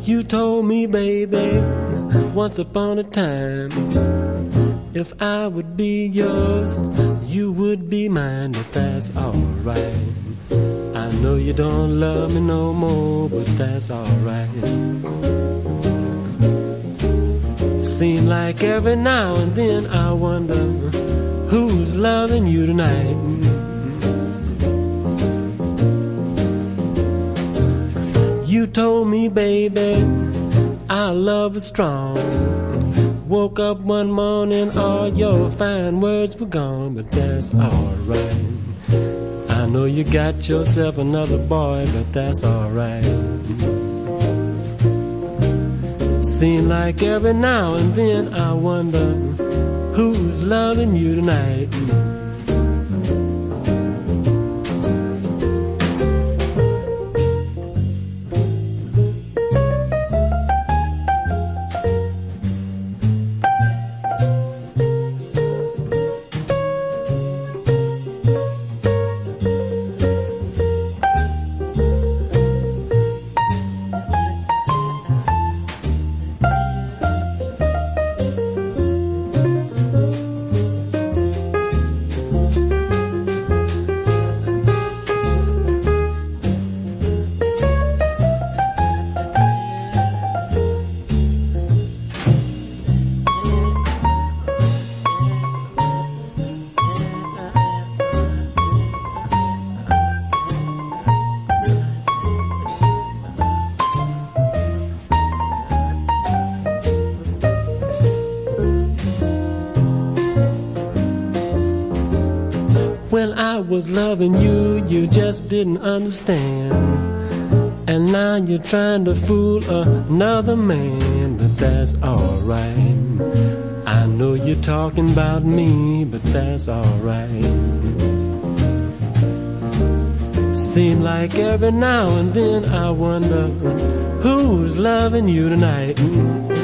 You told me, baby, once upon a time, if I would be yours, you would be mine, but that's alright. I know you don't love me no more, but that's alright. Seems like every now and then I wonder who's loving you tonight. You told me, baby, our love is strong. Woke up one morning, all your fine words were gone, but that's alright. I know you got yourself another boy, but that's alright. Seems like every now and then I wonder who's loving you tonight. When I was loving you, you just didn't understand. And now you're trying to fool another man, but that's alright. I know you're talking about me, but that's alright. Seems like every now and then I wonder who's loving you tonight.